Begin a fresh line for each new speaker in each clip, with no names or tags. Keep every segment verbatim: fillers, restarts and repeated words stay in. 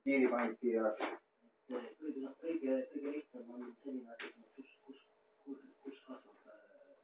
piiri paniti ja
kõige, kõige, kõige lihtsam on selline asi, kus, kus, kus, kus kasvab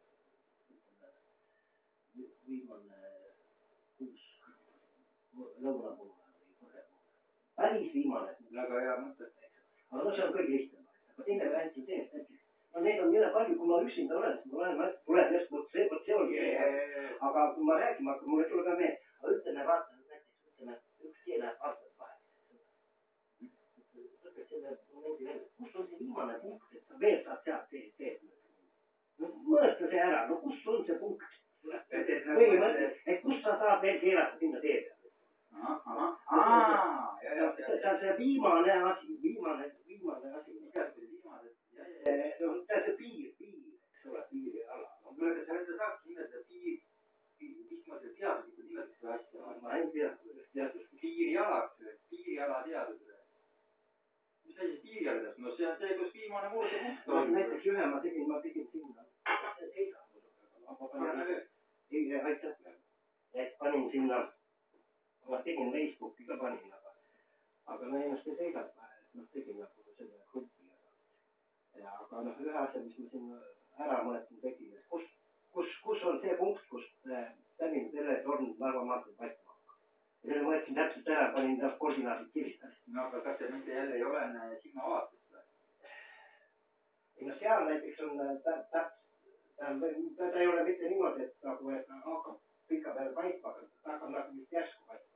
viimane kuus lõuna poole või korre poole. Päris viimane.
Väga hea mõte.
Aga no see on kõige lihtsam. Aga teine variant on see, et näiteks, no neid on üle palju, kui ma üksinda olen, siis ma olen, ma tuleb just, võt see, võt see oli. Aga kui ma räägima hakkan, mulle tuleb ka meeld. Aga ütleme, vaatan, näiteks, ütleme, üks tee läheb aastat vahel. Võtad selle momendi välja. Kus on see viimane punkt, et sa veel saad sealt teed teed? No mõõsta see ära. No kus on see punkt? Või mõtle, et kus sa saad veel keelata sinna teed?
Aha, aha.
See on see viimane asi, viimane, viimane asi.
Igasugused viimased.
No see on see piir, piir, eks ole, piiri ala.
No kuule, kas sa saaks nimetada piir, mismoodi teaduslikud nimetada seda asja?
Ma ei tea, kuidas teaduslikud.
Piirialaks, piiriala teadusele. Mis asi piirialadest? No see on see, kus viimane murdepunkt
on. Näiteks ühe ma tegin, ma tegin sinna. See seisab muidugi. Ei, aitäh. Et panin sinna. Ma tegin Facebooki ka panin, aga, aga no ennast ei seisab vähe, et noh, tegin nagu selle gruppi. Ja, aga noh, ühe asja, mis ma siin ära mõtlen tegin, et kus, kus, kus on see punkt, kus tänin selle torn Narva maanteel paistma hakkab. Ja selle mõtlesin täpselt ära, panin taas koordinaadid kirjutanud.
No aga kas see mitte jälle ei ole silma vaatust või?
Ei no seal näiteks on täpselt, ta ei ole mitte niimoodi, et nagu, et hakkab pika peale paistma, aga ta hakkab nagu vist järsku paistma.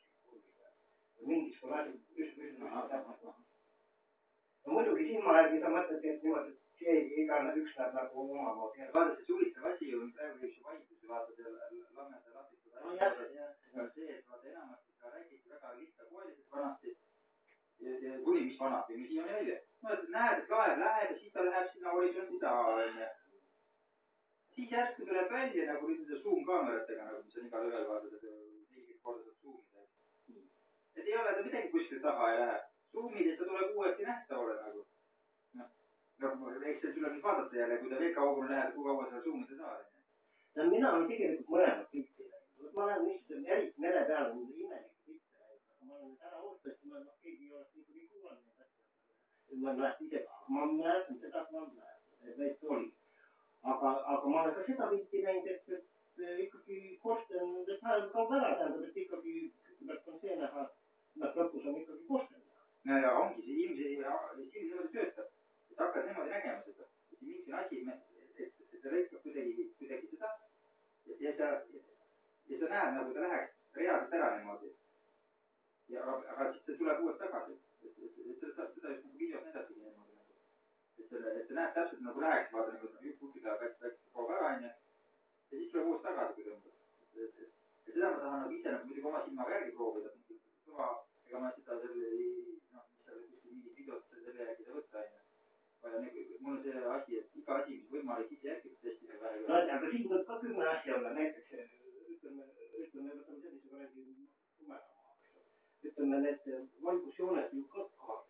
Mingis kui asi üs, üs, üs, üs. No muidugi silma järgi sa mõtled, et niimoodi, et keegi iga üks näeb nagu oma moodi.
Vaata, see suvitav asi on praegu üks vaidlusi, vaata seal lammeda lapitud.
No jah, jah.
See, et vaata enamasti ka räägiti väga lihtsa koolides vanasti ja kuni mis vanasti, mis siia on välja. No, et näed, et laev läheb ja siis ta läheb sinna horisondi taha. Siis järsku tuleb välja nagu nüüd nende zoom-kaameratega, nagu mis on igal ühel vaadata, nelikümmend korda saab zoomida. Et ei ole ta midagi kuskil taha ei lähe. Zoomid, et ta tuleb uuesti nähta ole nagu. No, no eks see tuleb nüüd vaadata jälle, kui ta veel kaugel läheb, kui kaua seda zoomida saada.
No mina olen tegelikult mõlemad pilti läinud. Ma olen niisugune eriti mere peal, on imelik pilti läinud. Ma olen ära ootanud, et ma keegi ei oleks niisugune kuulanud. Ma näed ise, ma mäletan seda, et ma näed, et neid oli. Aga, aga ma olen ka seda pilti näinud, et, et ikkagi korsten, et päev kaob ära, tähendab, et ikkagi kõigepealt on see näha, et lõpus on ikkagi korsten.
No ja ongi, see ilmse niimoodi töötab. Et hakkad niimoodi nägema seda. Et mingi asi, et, et ta lõikab kuidagi, kuidagi seda. Ja sa, ja sa näed, nagu ta läheks reaalselt ära niimoodi. Ja, aga siis ta tuleb uuesti tagasi. Et, et, et seda, seda just nagu videos näidatagi niimoodi. Et, et ta näeb täpselt nagu läheks, vaata nagu üks kukiga väikse kaob ära, ja siis tuleb uuesti tagasi, kui tõmbab. Et, et, et seda ma tahan nagu ise nagu muidugi oma silmaga järgi proovida. Suva, ega ma seda selle, noh, mis seal kuskil mingi videot selle järgi ta võtta aina. Mul on see asi, et iga asi, mis võimalik ise järgi testida vähe.
No, aga siin võib ka kümne asja olla, näiteks ütleme, ütleme, võtame sellise korragi tumedamaa. Ütleme, need valgusjooned ju ka kaasa.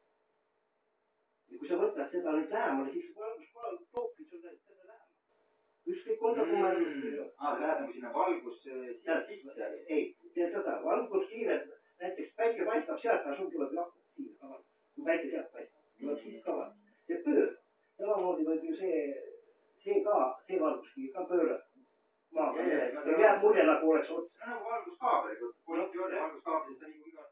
Ja kui sa võtad seda nüüd lähemale, siis valguskohal toobki sulle seda lähemale. Ükskõik on ta tumedus.
Aa, see läheb nagu sinna valgus sisse.
Ei, see seda, valguskiired, näiteks päike paistab sealt, aga sul tuleb lahku siia ka valgus. Kui päike sealt paistab, tuleb siis ka valgus. See pöörab. Samamoodi võib ju see, see ka, see valguskiir ka pöörab. Maaga ja jääb mulje nagu oleks otsa.
See on nagu valguskaabel, kui lõppi on valguskaabel, siis ta nagu iga...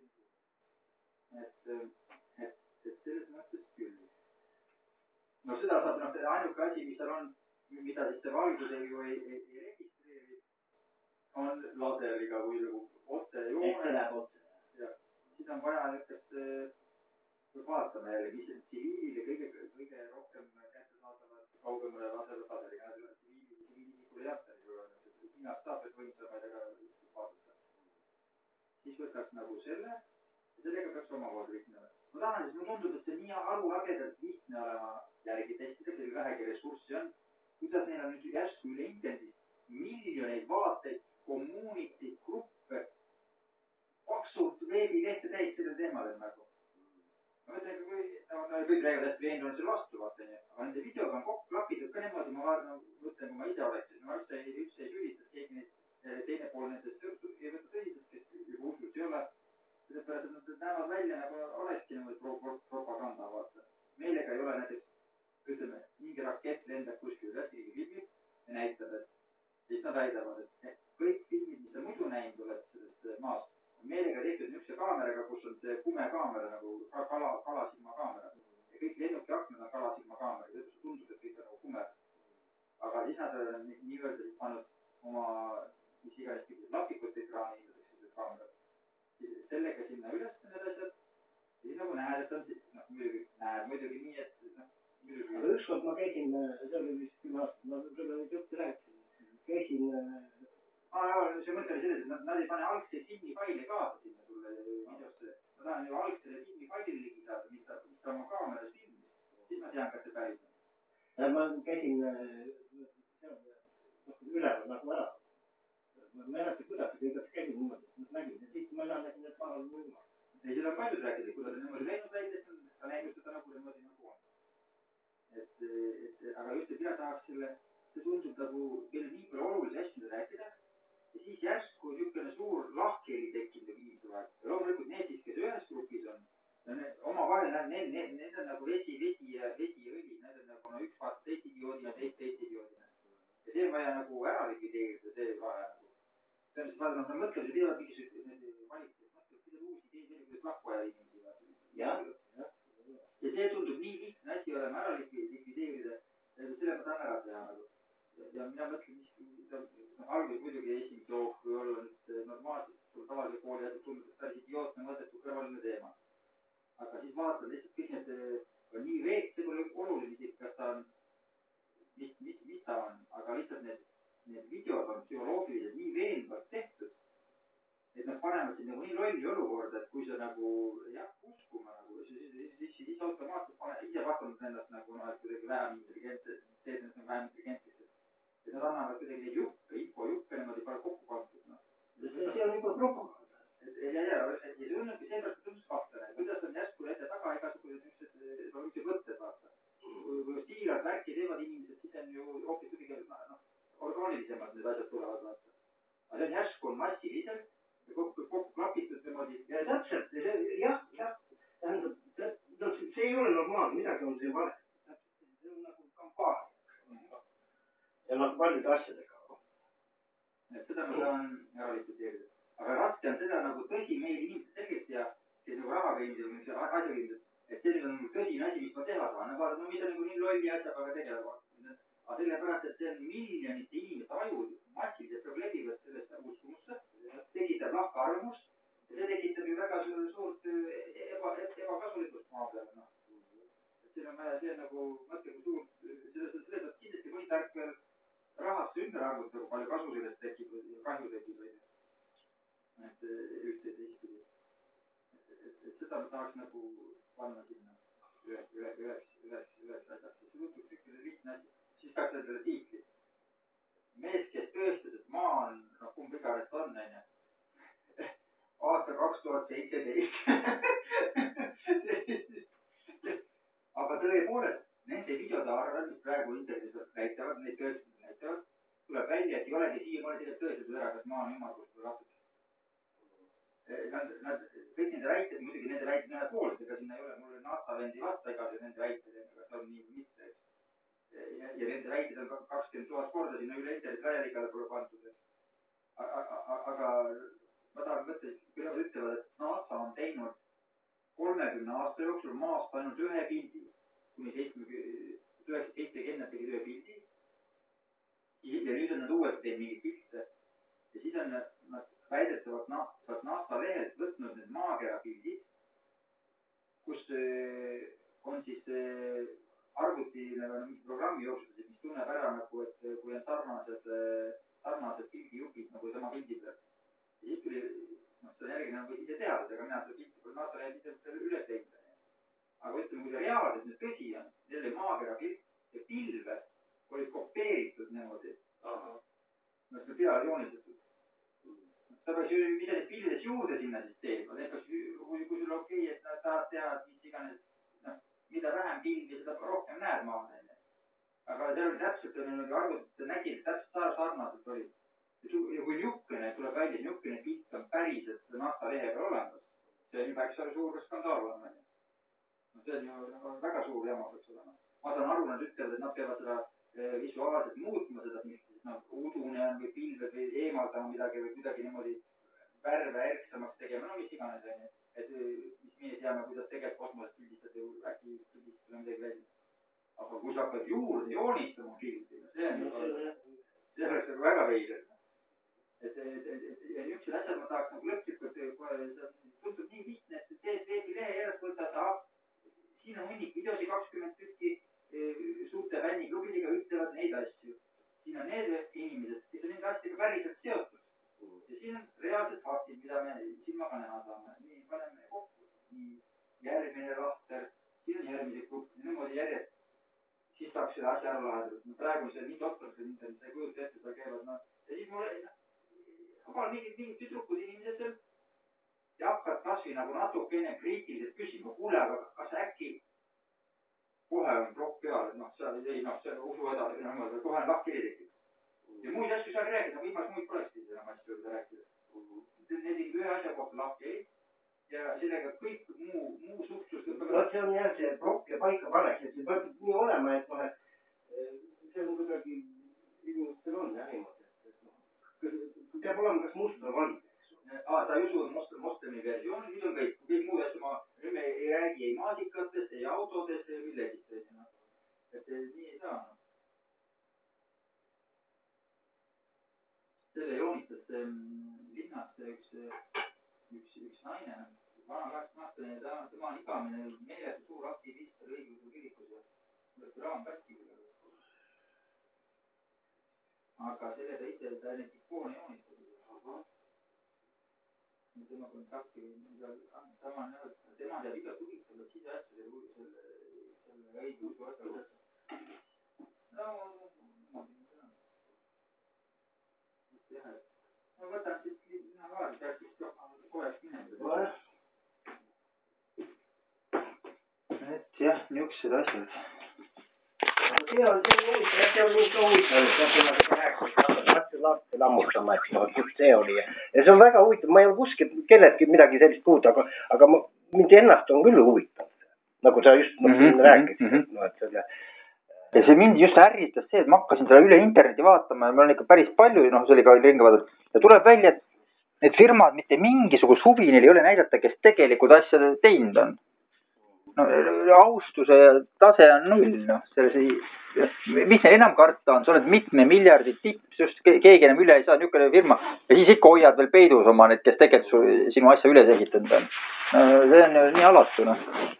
Et, et, et selles mõttes küll. No seda saab, noh, ainuke asi, mis seal on, mida siis see valgus ei, ei, ei, ei registreeri, on laseriga või nagu otse joone.
See läheb otse.
Ja siis on vaja niisugust... vaatame jälle, mis on tsiviilile kõige, kõige rohkem kättesaadavat kaugemale laseriga. Tsiviili jätta, hinnast saab, et võimsamaid, aga vaadata. Siis võtaks nagu selle ja sellega peaks omakorda lihtne. Ma tahan, siis mulle tundub, et see nii arulagedalt lihtne olema järgi testida, kui vähegi ressurssi on. Kuidas neil on nüüd järsku üle internetis miljoneid vaateid, community, gruppe, paksult veebilehte täis selle teemal nagu. Ma mõtlen, kui no, no, kõik räägivad hästi veendunud selle vastu, vaata, aga nende videoga on kokku klapitud ka niimoodi, ma no, mõtlen, kui ma ise oleks, siis ma üldse ei, üldse ei sülitaks, keegi neid teine pool nendest ei võta tõsiselt, kes juba usus ei ole, sellepärast, et nad näevad välja siis nad väidavad, et kõik filmid, mis sa muidu näinud oled sellest maast, on meelega tehtud niisuguse kaameraga, kus on see kumekaamera nagu kala, kalasilma kaamera. Ja kõik lennuki aknad on kalasilma kaamera. Tõetus tundub, et kõik on nagu kumer. Aga siis nad on nii-öelda siis pannud oma, mis iganes pidid lapikut ekraani hindadeks kaamera. Sellega sinna üles need asjad. Ja siis nagu näed, et on siis, noh, muidugi näed muidugi nii, et noh, muidugi.
Aga ükskord ma käisin, see oli vist kümme aastat, ma võib-olla nüüd juttu rääkisin. Käisin...
Aa, see mõte oli selles, et nad, nad ei pane algse filmifaili kaasa sinna sulle videosse. Ma tahan ju algsele filmifailile ligi saada, mis ta, mis ta oma kaameras filmis. Siis ma tean, kas see päris on.
Ja ma käisin seal üleval nagu ära. Ma ei mäleta, kuidas see kõigest käisin niimoodi, et ma nägin. Ja siis ma nägin, et ma olen ilma.
Ei, seda on paljud rääkida, kui ta on niimoodi läinud välja, et ta näinud seda nagu niimoodi nagu on. Et, et, aga just, et mina tahaks selle, see tundub nagu, meil on nii palju olulisi asju, mida rääkida. Ja siis järsku niisugune suur lahkheli tekkinud inimese vahel. Ja loomulikult need siis, kes ühes grupis on, oma vahel, need, need, need on nagu vesi, vesi ja vesi ja õli. Need on nagu no, üks vaat teist idioodina, teist teist idioodina. Ja see on vaja nagu ära likvideerida, see vaja nagu. See on siis vaja, noh, mõtleme, see pidavad mingisugused need valitsused, mõtleme, pidavad uusi ideid, kuidas lahku aja inimesi.
Ja,
ja. Ja see tundub nii lihtne asi olema ära likvideerida. Selle ma tahan ära teha nagu. Ja mina mõtlen, mis alguses muidugi esimese hoog, kui olla nüüd normaalselt, sul tavalise kooli jätub tundub, et päris idiootne mõttetu kõrvaline teema. Aga siis vaatad lihtsalt kõik need, on nii veek, see pole oluline, kas ta on, mis, mis, mis ta on, aga lihtsalt need, need videod on psühholoogiliselt nii veenvalt tehtud, et nad panevad sind nagu nii lolli olukorda, et kui sa nagu jah, uskuma nagu, siis, siis, siis, siis automaatselt pane, ise vaatanud ennast nagu, no, et kuidagi vähem intelligentse, teed ennast nagu vähem intelligentseks. Et nad annavad kuidagi neid juppe, infojuppe niimoodi palju kokku pandud. No.
See, see on juba propaganda.
Ja, ja, ja, ja see on see pärast tundus kahtlane. Kuidas on järsku ette taga igasugused niisugused võtted, vaata. Kui stiilad värki teevad inimesed, siis on ju hoopis kuidagi no, orgaanilisemad need asjad tulevad, vaata. Aga see on järsku on massiliselt, kokku, kokku klapitud niimoodi.
Ja täpselt, jah, jah. Tähendab, no, see ei ole normaalne, midagi on see vale. See on nagu kampaania. Ja nagu paljude asjadega.
Et seda ma tahan ära likvideerida. Aga raske on seda nagu tõsi meil inimesed selgeks ja see nagu rahaga inimesed, asjaga inimesed, et selline on tõsine asi, mis ma teha tahan. Vaata, no mis on nagu nii lolli asjaga tegeleda. Aga sellepärast, et see on miljonite inimeste ajud, massiliselt probleemivad sellest uskumusse, tekitab lahka arvamust ja see tekitab ju väga suurt eba, ebakasulikkust maa peale. No. Et siin on vaja, see on nagu mõtle, kui suur, selles on kindlasti mõni tark veel rahast ümber arvutada, kui palju kasu sellest tekib ja kahju tekib. Et üht ja teistpidi. Et, et, et seda ma tahaks nagu panna sinna ühes, ühes, ühes, ühes, ühes asjaks. See tundub tükile lihtne asi. Siis peaks selle tiitli. Mees, kes tõestas, et maa on, noh, kumb igarest on, on ju. Aasta kaks tuhat seitseteist. Aga tõepoolest, nende videode arvel, mis praegu internetis näitavad, neid tõestused näitavad, tuleb välja, et ei olegi siiamaani tegelikult tõestatud ära, kas maa on ümmargust või lapsed. Nad, nad, kõik nende väited, muidugi nende väited näha poolt, ega sinna ei ole, mul NASA vendi vasta igasugu nende väited, aga see on nii või mitte. Ja, ja nende väited on kakskümmend tuhat korda sinna üle internet laialikale pole pandud. Aga ma tahan mõtta, kui nad ütlevad, et NASA on teinud kolmekümne aasta jooksul maast ainult ühe pildi, kuni seitsmekümne seitsekümmend tegid ühe pildi. Ja nüüd on nad uuesti teinud mingi pilte. Ja siis on nad väidetavalt NASA lehelt võtnud need maakera pildid, kus on siis arvuti mingi programmi jooksutused, mis tunneb ära nagu, et kui on sarnased, sarnased pildijupid nagu sama pildi peal. Ja siis tuli, noh, seda järgi nagu ise teha, aga mina seda pildi pole NASA lehelt ise üles leida. Aga ütleme, kui see reaalselt nüüd tõsi on, selle maakera pilt ja pilve olid kopeeritud niimoodi.
Aha.
No see peale joonistatud. Ta peaks ju midagi pildes juurde sinna siis teema. Kui, kui sul on okei, et nad tahavad teha, mis iganes, no, mida vähem pildi, seda rohkem näed maa. Aga see oli täpselt, arvutud, nägi, et täpselt sarnaselt oli. Ja kui niukene tuleb välja, niukene pilt on päriselt NASA lehe peal olemas, see on juba üks suur skandaal olema. No see on ju no, väga suur jama peaks olema. Ma saan aru, nad ütlevad, et nad peavad seda visuaalselt muutma, seda no, udune enam või pilve või eemaldama midagi või kuidagi niimoodi värve ärksamaks tegema, no mis iganes on ju. Et mis meie teame, kuidas tegelikult kosmosest pildistad ju äkki pildistada midagi välja. Aga kui sa hakkad juurde joonistama pildi, see on see oleks nagu väga veider. Et niisugused asjad ma tahaks nagu lõplikult, tundub nii lihtne, et teed veebi lehe järjest võtad, ah, siin on hunnik videosi kakskümmend tükki suurte fänniklubidega ütlevad neid asju. Siin on need inimesed, kes on nende asjadega päriselt seotud. Ja siin on reaalsed faktid, mida me silmaga näha saame. Nii paneme kokku. Nii järgmine lahter, siin on järgmised grupid, niimoodi järjest. Siis saaks selle asja ära lahendada. No praegu see nii doktorse internet, sa ei kujuta ette, seal käivad. No. Ja siis mulle, aga mingid, mingid tüdrukud inimesed seal ja hakkad kasvi nagu natukene kriitiliselt küsima. Kuule, aga kas äkki kohe on plokk peal, noh, seal ei, noh, see usu edasi, kohe on lahk helitekib. Ja muid asju saab rääkida, viimast muid polekski enam asju öelda rääkida. Need on ühe asja kohta lahk heli ja sellega kõik muu, muu suhtsus lõpeb.
No see on jah see plokk ja paika paneks, et see peab nii olema, et noh, et see on kuidagi inimestel on jah niimoodi. Peab olema kas must või valge.
Aa, ta ei usu moslemi versioon, siis on kõik, kõik muud asju ma nüüd ei räägi ei maasikatest, ei autodest, ei millegist. Et nii ei saa. Selle joonistas linnast üks, üks, üks naine, vana kakskümmend aastane, tema on igamine meeletu suur aktivist õiguse kirikus ja võeti raampätki. Aga selle ta ise, ta need ikoone joonistas. Tema kontakti, tema on jah, tema teab igat huvitav, et siis asja selle õige usu asja. No, ma võtan siis linna kaardi, peaks vist kohest minema. Et jah, niisugused asjad.
See on huvitav, see on nii ka huvitav, et see on rääkida lapsi lammutama, et no, just see oli. Ja see on väga huvitav, ma ei ole kuskilt kelletki midagi sellist kuulda, aga, aga ma, mind ennast on küll huvitav. Nagu sa just mm -hmm, rääkisid. Mm -hmm. No, et selle...
Ja see mind just ärritas see, et ma hakkasin selle üle interneti vaatama ja meil on ikka päris palju, noh, see oli ka ringi vaadata. Ja tuleb välja, et need firmad mitte mingisugust huvi neil ei ole näidata, kes tegelikult asja teinud on. No austuse tase on null, noh, selles ei, mis enam karta on, sa oled mitme miljardi tips, just keegi enam üle ei saa, niisugune firma, ja siis ikka hoiad veel peidus oma need, kes tegelikult sinu asja üles ehitanud on. No, see on ju nii alatu, noh.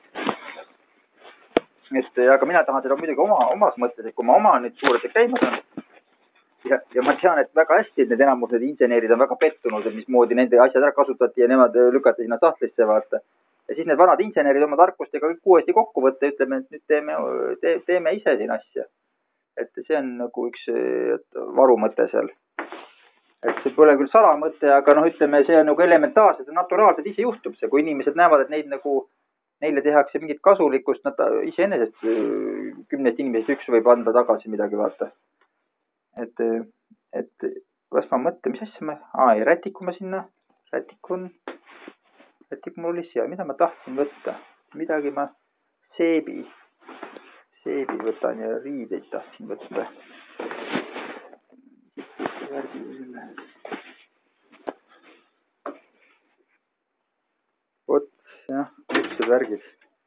Et, aga mina tahan seda muidugi oma, omas mõttes, et kui ma oma nüüd suurelt käima saan, ja, ja ma tean, et väga hästi, et need enamus need insenerid on väga pettunud, et mismoodi nende asjad ära kasutati ja nemad lükati sinna sahtlisse vaata. Ja siis need vanad insenerid oma tarkustega kõik uuesti kokku võtta ja ütleme, et nüüd teeme, te, teeme ise siin asja. Et see on nagu üks varumõte seal. Et see pole küll salamõte, aga noh, ütleme, see on nagu elementaarselt ja naturaalselt ise juhtub see, kui inimesed näevad, et neid nagu, neile tehakse mingit kasulikkust, nad iseenesest kümnest inimesest üks võib anda tagasi midagi, vaata. Et, et kas ma mõtlen, mis asja ma, aa, ei rätiku ma sinna, rätik on... Rätik mul oli siia, mida ma tahtsin võtta? Midagi ma seebi, seebi võtan ja riideid tahtsin võtta. Vot, jah, niisugused värgid.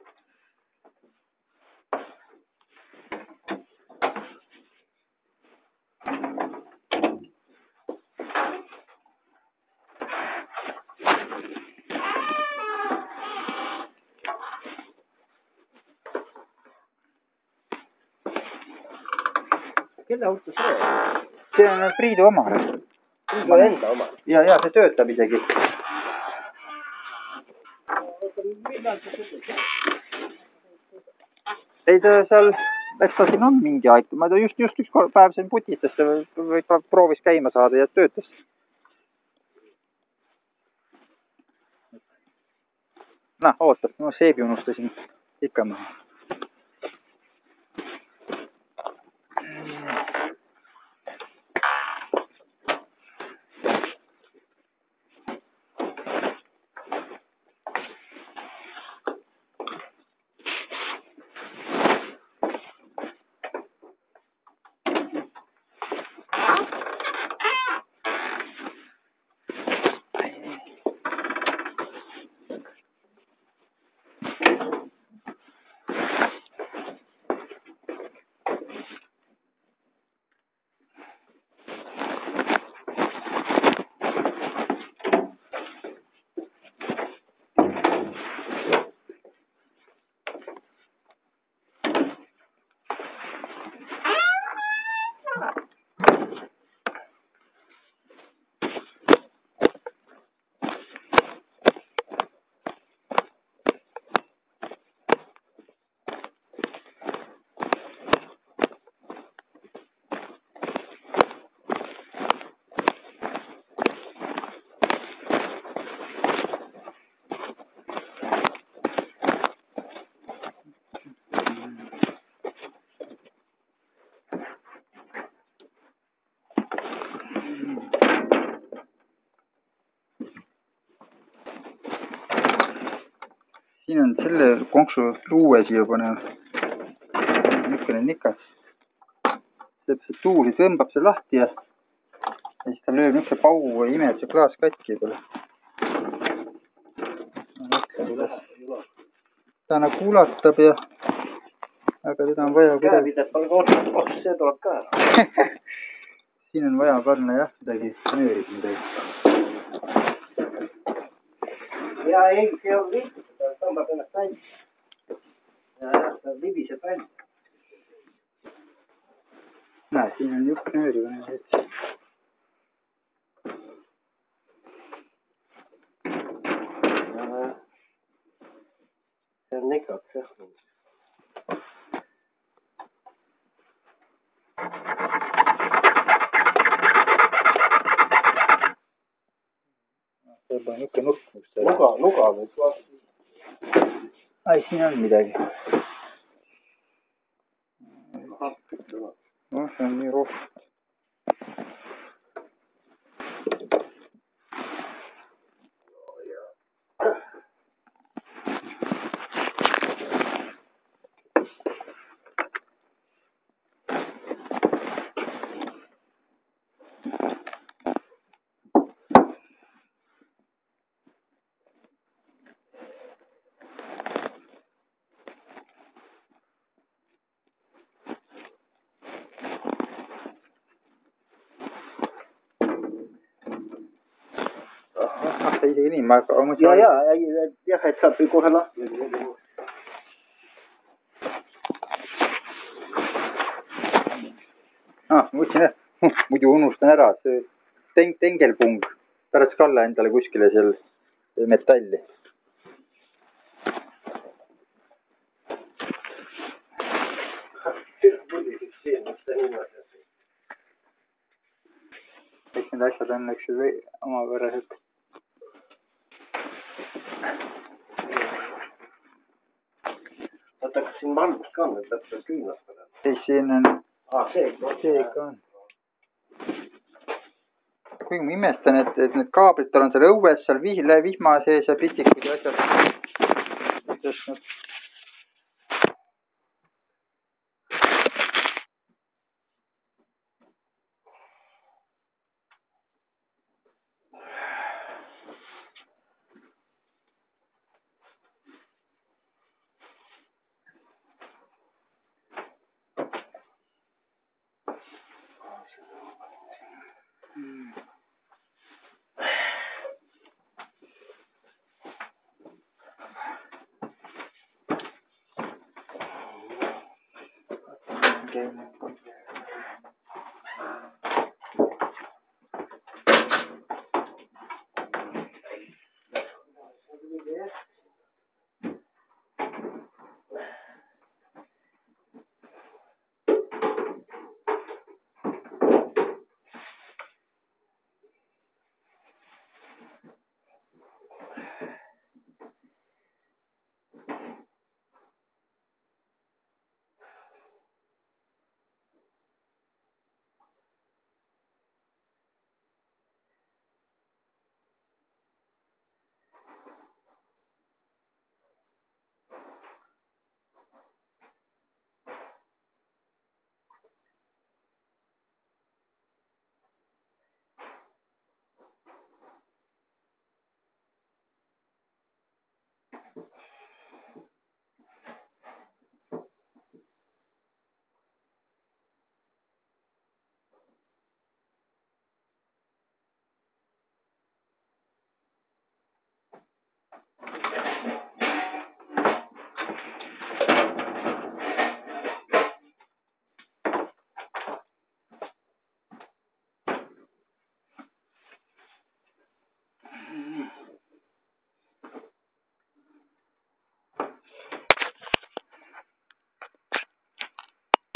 Kelle auto see on?
See on Priidu oma.
Priidu enda oma?
Ja, ja see töötab isegi. Ei ta seal, eks ta siin on mingi aeg. Ma just, just üks päev siin putistas, või proovis käima saada ja töötas. Nah, oota, no seebi unustasin ikka maha. siin on selle konksu luue siia panema. Niisugune nikas. See tuuli tõmbab see lahti ja, ja siis ta lööb niisugune paugu ja imeb see klaas katki tule. Ta nagu ulatab ja aga teda on vaja kuidagi...
Käepidet pole kohta, oh, see tuleb ka ära.
Siin on vaja panna jah, midagi nöörid midagi.
Ja ei, see on lihtsalt, ta tõmbab ennast välja. Ja ta libiseb välja.
Näe, siin on jupp nööri või need.
See on nikaks jah.
See on niisugune nurk.
Nuga, nuga nüüd vastu.
Ai, siin on midagi. No, see on nii rohkem. Ah, see isegi nii, ma mõtlen...
Ja, ja, jah, et saab kohe lahti.
Ah, ma mõtlesin, et muidu unustan ära, see teng tengelpung pärast kalla endale kuskile seal metalli. Kõik need asjad on üks omapärased.
Vaata, kas siin valgus ka on, et täpselt küünast peale?
Ei, siin on...
Ah, see,
see ikka on. Kuigi ma imestan, et, et need kaablid tal on seal õues, seal vihile, vihma sees ja pitikud ja asjad. Hmm. Okay.